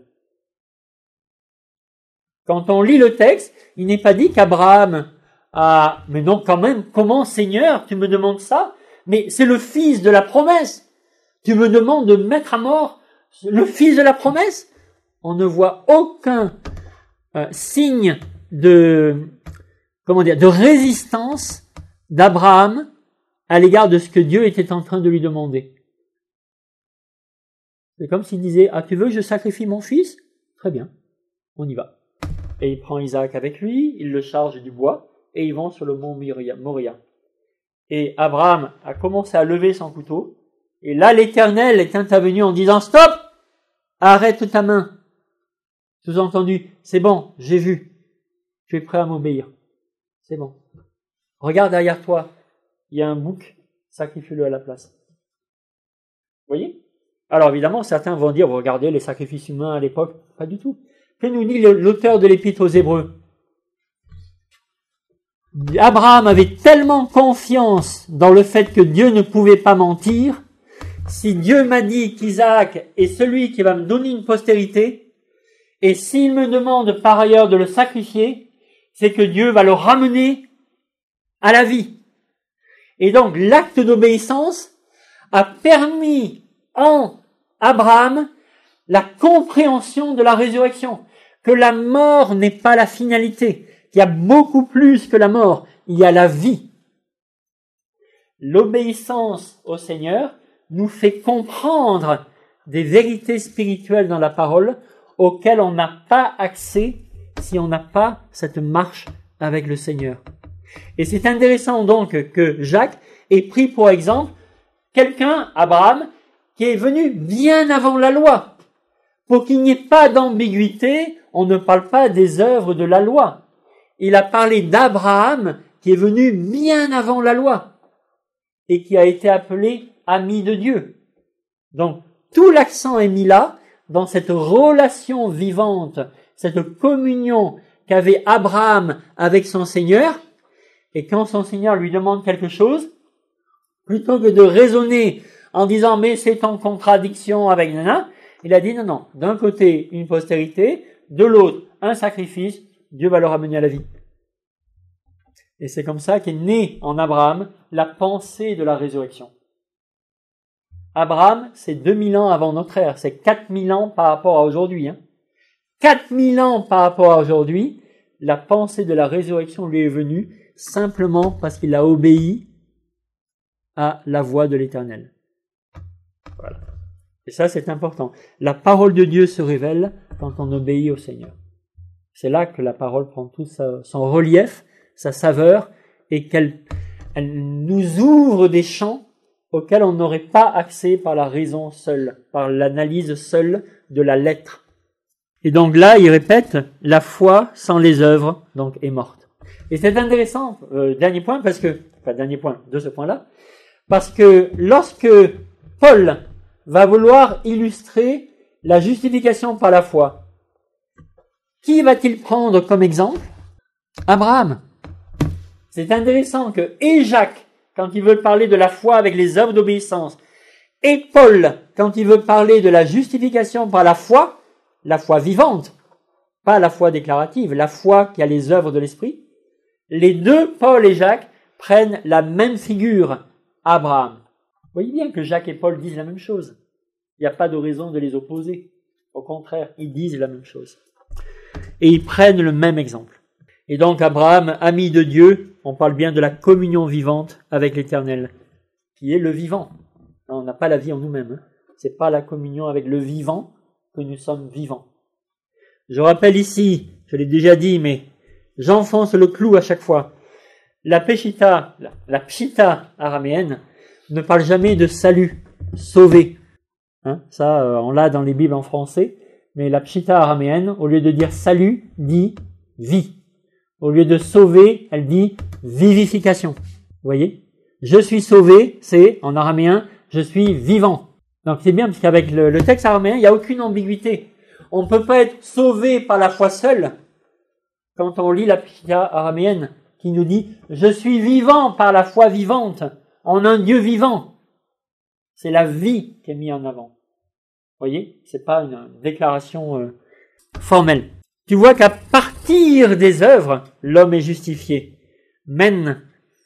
Quand on lit le texte, il n'est pas dit qu'Abraham a, mais non quand même, comment Seigneur, tu me demandes ça? Mais c'est le fils de la promesse. Tu me demandes de mettre à mort le fils de la promesse? On ne voit aucun euh, signe de, comment dire, de résistance d'Abraham à l'égard de ce que Dieu était en train de lui demander. C'est comme s'il disait, ah, tu veux que je sacrifie mon fils? Très bien, on y va. Et il prend Isaac avec lui, il le charge du bois, et ils vont sur le mont Moria. Et Abraham a commencé à lever son couteau, et là l'Éternel est intervenu en disant, stop! Arrête ta main. Sous-entendu, c'est bon, j'ai vu. Tu es prêt à m'obéir. C'est bon. Regarde derrière toi, il y a un bouc, sacrifie-le à la place. Vous voyez? Alors évidemment, certains vont dire, vous regardez les sacrifices humains à l'époque, pas du tout. Que nous dit l'auteur de l'Épître aux Hébreux? Abraham avait tellement confiance dans le fait que Dieu ne pouvait pas mentir. Si Dieu m'a dit qu'Isaac est celui qui va me donner une postérité, et s'il me demande par ailleurs de le sacrifier, c'est que Dieu va le ramener à la vie. Et donc l'acte d'obéissance a permis en Abraham la compréhension de la résurrection, que la mort n'est pas la finalité, qu'il y a beaucoup plus que la mort, il y a la vie. L'obéissance au Seigneur nous fait comprendre des vérités spirituelles dans la parole auxquelles on n'a pas accès si on n'a pas cette marche avec le Seigneur. Et c'est intéressant donc que Jacques ait pris pour exemple quelqu'un, Abraham, qui est venu bien avant la loi. Pour qu'il n'y ait pas d'ambiguïté, on ne parle pas des œuvres de la loi. Il a parlé d'Abraham qui est venu bien avant la loi et qui a été appelé ami de Dieu. Donc, tout l'accent est mis là, dans cette relation vivante, cette communion qu'avait Abraham avec son Seigneur. Et quand son Seigneur lui demande quelque chose, plutôt que de raisonner en disant « mais c'est en contradiction avec nana », il a dit « non, non, d'un côté une postérité, de l'autre un sacrifice, Dieu va le ramener à la vie ». Et c'est comme ça qu'est née en Abraham la pensée de la résurrection. Abraham, c'est deux mille ans avant notre ère, c'est quatre mille ans par rapport à aujourd'hui. Hein. quatre mille ans par rapport à aujourd'hui, la pensée de la résurrection lui est venue simplement parce qu'il a obéi à la voix de l'Éternel. Voilà. Et ça, c'est important. La parole de Dieu se révèle quand on obéit au Seigneur. C'est là que la parole prend tout sa, son relief, sa saveur, et qu'elle elle nous ouvre des champs auxquels on n'aurait pas accès par la raison seule, par l'analyse seule de la lettre. Et donc là, il répète, la foi sans les œuvres, donc, est morte. Et c'est intéressant, euh, dernier point, parce que, enfin, dernier point de ce point-là, parce que lorsque Paul va vouloir illustrer la justification par la foi, qui va-t-il prendre comme exemple? Abraham. C'est intéressant que, et Jacques, quand il veut parler de la foi avec les œuvres d'obéissance, et Paul, quand il veut parler de la justification par la foi, la foi vivante, pas la foi déclarative, la foi qui a les œuvres de l'esprit, les deux, Paul et Jacques, prennent la même figure, Abraham. Vous voyez bien que Jacques et Paul disent la même chose. Il n'y a pas de raison de les opposer. Au contraire, ils disent la même chose. Et ils prennent le même exemple. Et donc Abraham, ami de Dieu, on parle bien de la communion vivante avec l'Éternel, qui est le vivant. On n'a pas la vie en nous-mêmes. Hein. C'est pas la communion avec le vivant que nous sommes vivants. Je rappelle ici, je l'ai déjà dit, mais j'enfonce le clou à chaque fois. La Peshita, la, la Pshita araméenne ne parle jamais de salut, sauver. Hein, ça, euh, on l'a dans les Bibles en français, mais la Pshita araméenne, au lieu de dire salut, dit vie. Au lieu de sauver, elle dit vivification. Vous voyez? Je suis sauvé, c'est, en araméen, je suis vivant. Donc c'est bien, parce qu'avec le, le texte araméen, il n'y a aucune ambiguïté. On ne peut pas être sauvé par la foi seule, quand on lit la Pshita araméenne, qui nous dit « Je suis vivant par la foi vivante, en un Dieu vivant ». C'est la vie qui est mise en avant. Vous voyez? C'est pas une, une déclaration euh, formelle. Tu vois qu'à partir des œuvres, l'homme est justifié. Mène,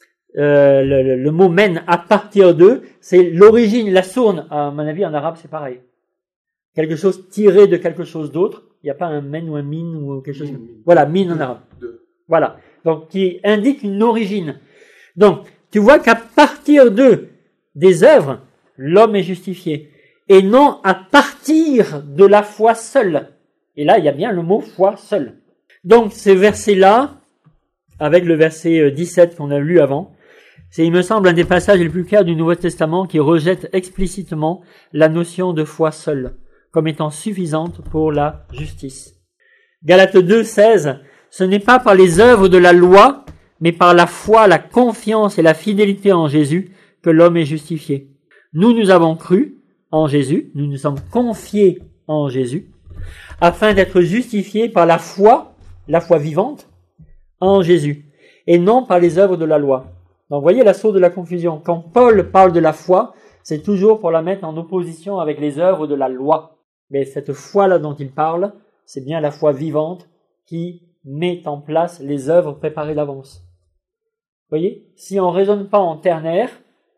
euh, le, le, le mot mène à partir d'eux, c'est l'origine, la source. À mon avis, en arabe, c'est pareil. Quelque chose tiré de quelque chose d'autre. Il n'y a pas un men ou un min ou quelque chose. Mine. Voilà, min en arabe. Voilà. Donc, qui indique une origine. Donc, tu vois qu'à partir d'eux, des œuvres, l'homme est justifié. Et non à partir de la foi seule. Et là, il y a bien le mot foi seule. Donc, ces versets-là, avec le verset dix-sept qu'on a lu avant, c'est, il me semble, un des passages les plus clairs du Nouveau Testament qui rejette explicitement la notion de foi seule comme étant suffisante pour la justice. Galates deux, seize, ce n'est pas par les œuvres de la loi, mais par la foi, la confiance et la fidélité en Jésus que l'homme est justifié. Nous, nous avons cru en Jésus, nous nous sommes confiés en Jésus, afin d'être justifiés par la foi, la foi vivante, en Jésus, et non par les œuvres de la loi. Donc, voyez la source de la confusion. Quand Paul parle de la foi, c'est toujours pour la mettre en opposition avec les œuvres de la loi. Mais cette foi-là dont il parle, c'est bien la foi vivante qui met en place les œuvres préparées d'avance. Vous voyez? Si on ne raisonne pas en ternaire,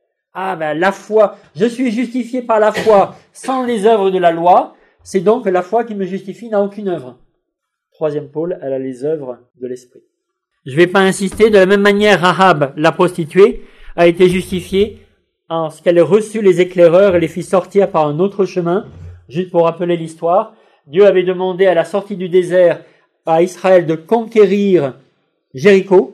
ah ben la foi, je suis justifié par la foi sans les œuvres de la loi, c'est donc que la foi qui me justifie n'a aucune œuvre. Troisième pôle, elle a les œuvres de l'esprit. Je ne vais pas insister, de la même manière, Rahab, la prostituée, a été justifiée en ce qu'elle ait reçu les éclaireurs et les fit sortir par un autre chemin. Juste pour rappeler l'histoire, Dieu avait demandé à la sortie du désert à Israël de conquérir Jéricho.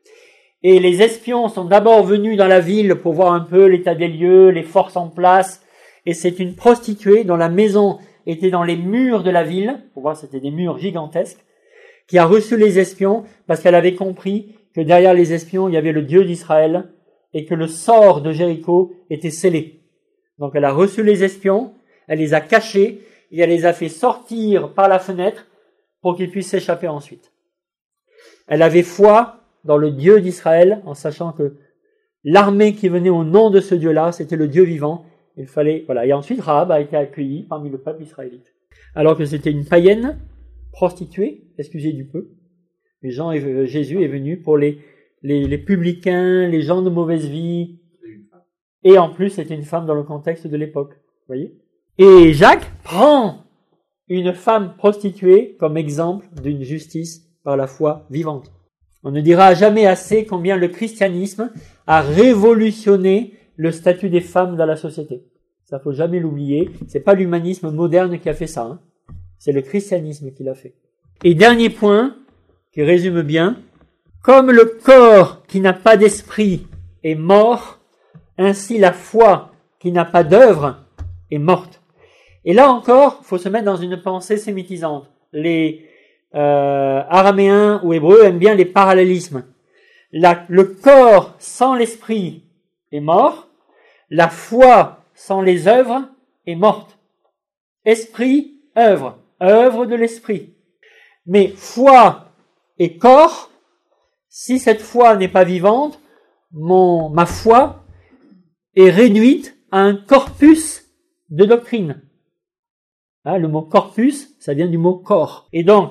Et les espions sont d'abord venus dans la ville pour voir un peu l'état des lieux, les forces en place. Et c'est une prostituée dont la maison était dans les murs de la ville, pour voir c'était des murs gigantesques, qui a reçu les espions parce qu'elle avait compris que derrière les espions, il y avait le Dieu d'Israël et que le sort de Jéricho était scellé. Donc elle a reçu les espions, elle les a cachés et elle les a fait sortir par la fenêtre pour qu'ils puissent s'échapper ensuite. Elle avait foi dans le Dieu d'Israël en sachant que l'armée qui venait au nom de ce Dieu-là, c'était le Dieu vivant. Il fallait, voilà. Et ensuite, Rahab a été accueillie parmi le peuple israélite. Alors que c'était une païenne, prostituée, excusez du peu. Les gens, Jésus est venu pour les, les, les publicains, les gens de mauvaise vie. Et en plus, c'était une femme dans le contexte de l'époque. Vous voyez? Et Jacques prend une femme prostituée comme exemple d'une justice par la foi vivante. On ne dira jamais assez combien le christianisme a révolutionné le statut des femmes dans la société. Ça, faut jamais l'oublier. C'est pas l'humanisme moderne qui a fait ça, hein. C'est le christianisme qui l'a fait. Et dernier point, qui résume bien, comme le corps qui n'a pas d'esprit est mort, ainsi la foi qui n'a pas d'œuvre est morte. Et là encore, faut se mettre dans une pensée sémitisante. Les euh, araméens ou hébreux aiment bien les parallélismes. La, le corps sans l'esprit est mort, la foi sans les œuvres est morte. Esprit, œuvre, œuvre de l'esprit. Mais foi et corps, si cette foi n'est pas vivante, mon, ma foi est réduite à un corpus de doctrine. Hein, le mot corpus, ça vient du mot corps. Et donc,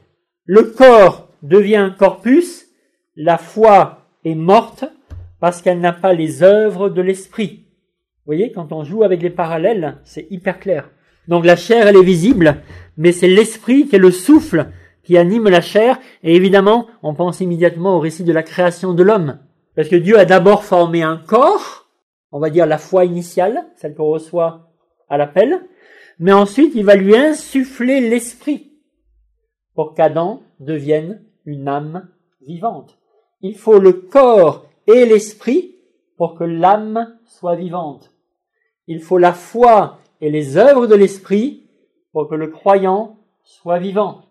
le corps devient un corpus, la foi est morte parce qu'elle n'a pas les œuvres de l'esprit. Vous voyez, quand on joue avec les parallèles, c'est hyper clair. Donc la chair, elle est visible, mais c'est l'esprit qui est le souffle qui anime la chair. Et évidemment, on pense immédiatement au récit de la création de l'homme. Parce que Dieu a d'abord formé un corps, on va dire la foi initiale, celle qu'on reçoit à l'appel, mais ensuite il va lui insuffler l'esprit pour qu'Adam devienne une âme vivante. il faut le corps et l'esprit pour que l'âme soit vivante. Il faut la foi et les œuvres de l'esprit pour que le croyant soit vivant.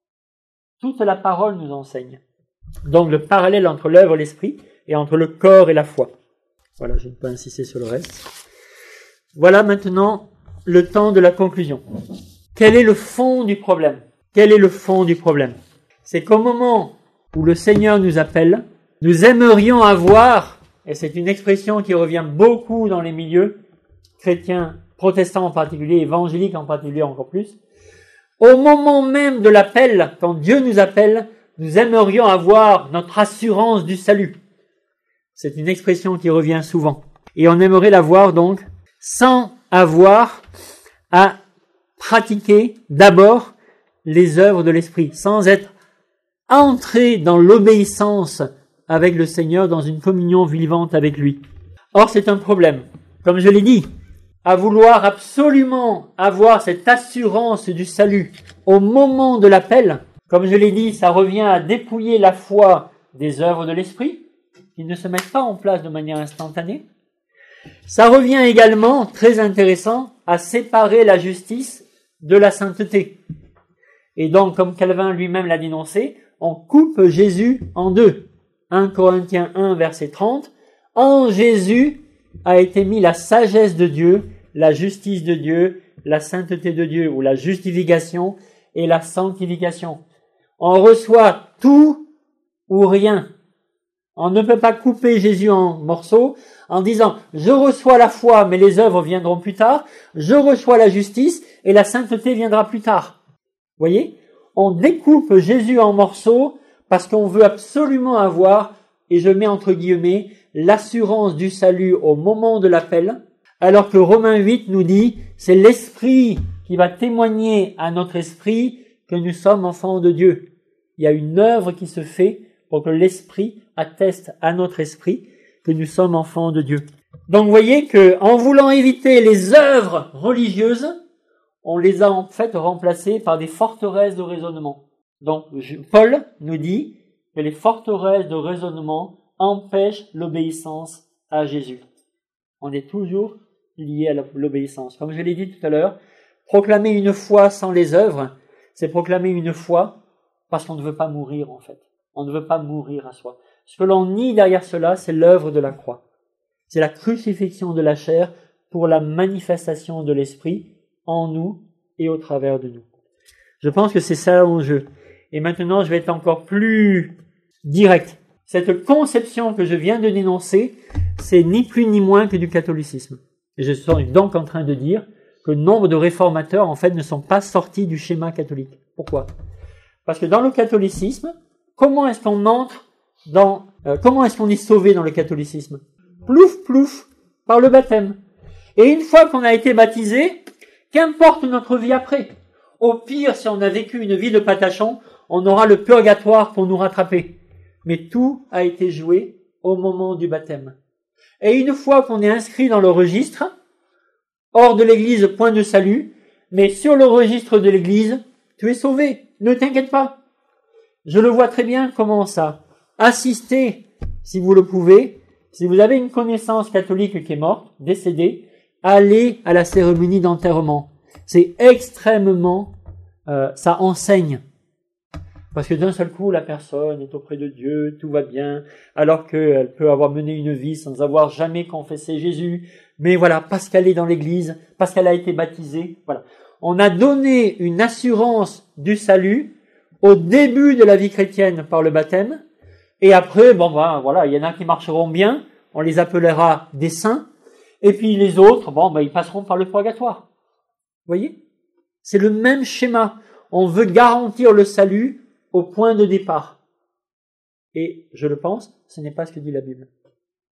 Toute la parole nous enseigne. Donc le parallèle entre l'œuvre et l'esprit et entre le corps et la foi. Voilà, je ne vais pas insister sur le reste. Voilà maintenant le temps de la conclusion. Quel est le fond du problème? Quel est le fond du problème? C'est qu'au moment où le Seigneur nous appelle, nous aimerions avoir, et c'est une expression qui revient beaucoup dans les milieux chrétiens, protestants en particulier, évangéliques en particulier encore plus, au moment même de l'appel, quand Dieu nous appelle, nous aimerions avoir notre assurance du salut. C'est une expression qui revient souvent. Et on aimerait l'avoir donc sans avoir à pratiquer d'abord les œuvres de l'esprit, sans être entré dans l'obéissance avec le Seigneur, dans une communion vivante avec lui. Or, c'est un problème. Comme je l'ai dit, à vouloir absolument avoir cette assurance du salut au moment de l'appel, comme je l'ai dit, ça revient à dépouiller la foi des œuvres de l'esprit, qui ne se mettent pas en place de manière instantanée. Ça revient également, très intéressant, à séparer la justice de la sainteté. Et donc, comme Calvin lui-même l'a dénoncé, on coupe Jésus en deux. un Corinthiens un, verset trente. En Jésus a été mis la sagesse de Dieu, la justice de Dieu, la sainteté de Dieu, ou la justification et la sanctification. On reçoit tout ou rien. On ne peut pas couper Jésus en morceaux en disant « je reçois la foi, mais les œuvres viendront plus tard. Je reçois la justice et la sainteté viendra plus tard. » Vous voyez ? On découpe Jésus en morceaux parce qu'on veut absolument avoir, et je mets entre guillemets, l'assurance du salut au moment de l'appel, alors que Romains huit nous dit « c'est l'Esprit qui va témoigner à notre esprit que nous sommes enfants de Dieu. » Il y a une œuvre qui se fait pour que l'Esprit atteste à notre esprit que nous sommes enfants de Dieu. Donc vous voyez que en voulant éviter les œuvres religieuses, on les a en fait remplacées par des forteresses de raisonnement. Donc Paul nous dit que les forteresses de raisonnement empêchent l'obéissance à Jésus. On est toujours lié à l'obéissance. Comme je l'ai dit tout à l'heure, proclamer une foi sans les œuvres, c'est proclamer une foi parce qu'on ne veut pas mourir en fait. On ne veut pas mourir à soi. Ce que l'on nie derrière cela, c'est l'œuvre de la croix. C'est la crucifixion de la chair pour la manifestation de l'esprit en nous et au travers de nous. Je pense que c'est ça l'enjeu. Et maintenant, je vais être encore plus direct. Cette conception que je viens de dénoncer, c'est ni plus ni moins que du catholicisme. Et je suis donc en train de dire que nombre de réformateurs, en fait, ne sont pas sortis du schéma catholique. Pourquoi ? Parce que dans le catholicisme, comment est-ce qu'on entre dans, euh, comment est-ce qu'on est sauvé dans le catholicisme? Plouf, plouf, par le baptême. Et une fois qu'on a été baptisé, qu'importe notre vie après. Au pire, si on a vécu une vie de patachon, on aura le purgatoire pour nous rattraper. Mais tout a été joué au moment du baptême. Et une fois qu'on est inscrit dans le registre, hors de l'église, point de salut, mais sur le registre de l'église, tu es sauvé. Ne t'inquiète pas. Je le vois très bien comment ça. Assistez, si vous le pouvez, si vous avez une connaissance catholique qui est morte, décédée, allez à la cérémonie d'enterrement. C'est extrêmement, euh, ça enseigne. Parce que d'un seul coup, la personne est auprès de Dieu, tout va bien, alors qu'elle peut avoir mené une vie sans avoir jamais confessé Jésus. Mais voilà, parce qu'elle est dans l'église, parce qu'elle a été baptisée, voilà. On a donné une assurance du salut au début de la vie chrétienne par le baptême, et après, bon ben voilà, il y en a qui marcheront bien, on les appellera des saints, et puis les autres, bon ben ils passeront par le purgatoire. Vous voyez ? C'est le même schéma. On veut garantir le salut au point de départ. Et je le pense, ce n'est pas ce que dit la Bible. Hein ?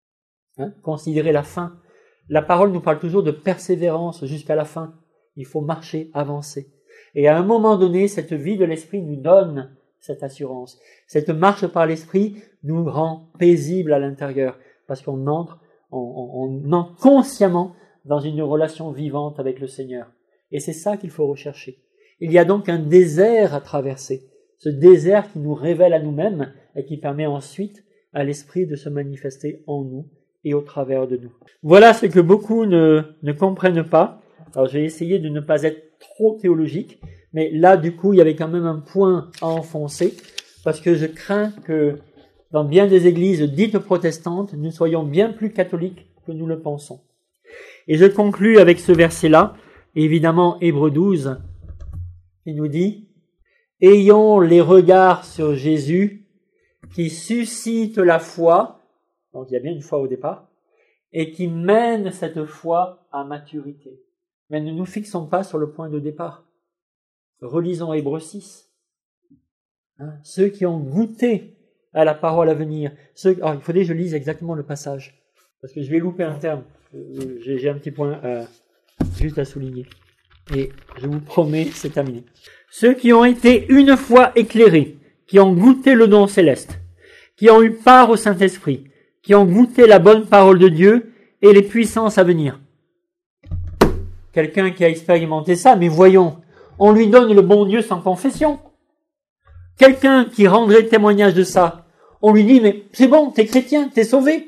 Considérez la fin. La parole nous parle toujours de persévérance jusqu'à la fin. Il faut marcher, avancer. Et à un moment donné, cette vie de l'esprit nous donne cette assurance. Cette marche par l'esprit nous rend paisibles à l'intérieur, parce qu'on entre, on, on, on entre consciemment dans une relation vivante avec le Seigneur. Et c'est ça qu'il faut rechercher. Il y a donc un désert à traverser. Ce désert qui nous révèle à nous-mêmes et qui permet ensuite à l'Esprit de se manifester en nous et au travers de nous. Voilà ce que beaucoup ne, ne comprennent pas. Alors j'ai essayé de ne pas être trop théologique, mais là du coup il y avait quand même un point à enfoncer, parce que je crains que dans bien des églises dites protestantes, nous soyons bien plus catholiques que nous le pensons. Et je conclus avec ce verset-là, évidemment Hébreux douze, qui nous dit « Ayons les regards sur Jésus qui suscite la foi », donc il y a bien une foi au départ, et qui mène cette foi à maturité. Mais ne nous fixons pas sur le point de départ. Relisons Hébreux six. Hein, ceux qui ont goûté à la parole à venir. Ceux... Alors, il faudrait que je lise exactement le passage, parce que je vais louper un terme. J'ai, j'ai un petit point euh, juste à souligner. Et je vous promets, c'est terminé. Ceux qui ont été une fois éclairés, qui ont goûté le don céleste, qui ont eu part au Saint-Esprit, qui ont goûté la bonne parole de Dieu et les puissances à venir. Quelqu'un qui a expérimenté ça, mais voyons, on lui donne le bon Dieu sans confession. Quelqu'un qui rendrait témoignage de ça, on lui dit, mais c'est bon, t'es chrétien, t'es sauvé.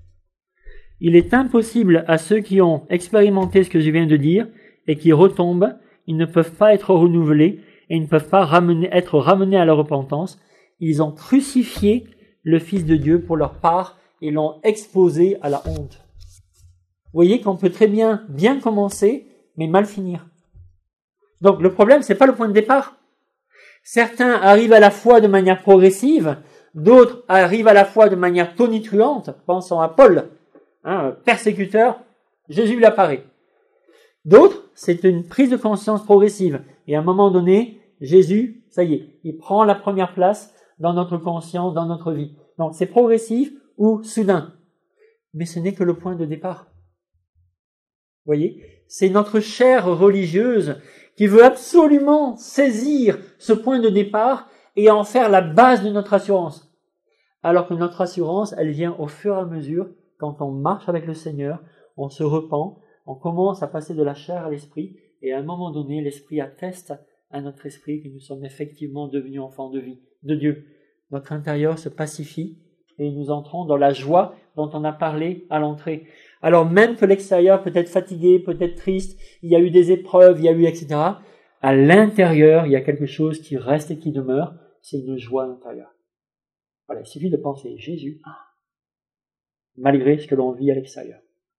Il est impossible à ceux qui ont expérimenté ce que je viens de dire et qui retombent, ils ne peuvent pas être renouvelés et ils ne peuvent pas ramener, être ramenés à la repentance. Ils ont crucifié le Fils de Dieu pour leur part et l'ont exposé à la honte. Vous voyez qu'on peut très bien bien commencer, mais mal finir. Donc le problème, c'est pas le point de départ. Certains arrivent à la foi de manière progressive, d'autres arrivent à la foi de manière tonitruante. Pensons à Paul, hein, persécuteur, Jésus lui apparaît. D'autres, c'est une prise de conscience progressive. Et à un moment donné, Jésus, ça y est, il prend la première place dans notre conscience, dans notre vie. Donc c'est progressif ou soudain. Mais ce n'est que le point de départ. Vous voyez, c'est notre chair religieuse qui veut absolument saisir ce point de départ et en faire la base de notre assurance. Alors que notre assurance, elle vient au fur et à mesure, quand on marche avec le Seigneur, on se repent, on commence à passer de la chair à l'esprit, et à un moment donné, l'esprit atteste à notre esprit que nous sommes effectivement devenus enfants de vie, de Dieu. Notre intérieur se pacifie et nous entrons dans la joie dont on a parlé à l'entrée. Alors même que l'extérieur peut être fatigué, peut être triste, il y a eu des épreuves, il y a eu et cetera, à l'intérieur, il y a quelque chose qui reste et qui demeure, c'est une joie intérieure. Voilà, il suffit de penser Jésus, malgré ce que l'on vit à l'extérieur.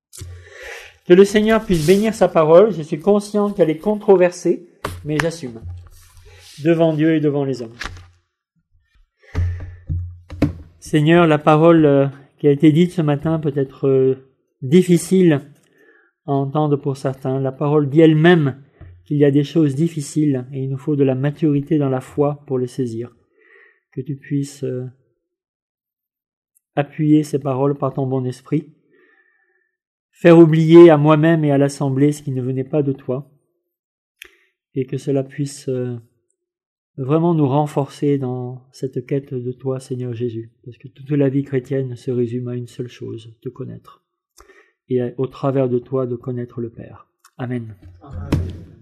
Que le Seigneur puisse bénir sa parole, je suis conscient qu'elle est controversée, mais j'assume, devant Dieu et devant les hommes. Seigneur, la parole qui a été dite ce matin peut être difficile à entendre pour certains. La parole dit elle-même qu'il y a des choses difficiles et il nous faut de la maturité dans la foi pour les saisir. Que tu puisses appuyer ces paroles par ton bon esprit, faire oublier à moi-même et à l'Assemblée ce qui ne venait pas de toi, et que cela puisse vraiment nous renforcer dans cette quête de toi, Seigneur Jésus, parce que toute la vie chrétienne se résume à une seule chose, te connaître, et au travers de toi de connaître le Père. Amen. Amen.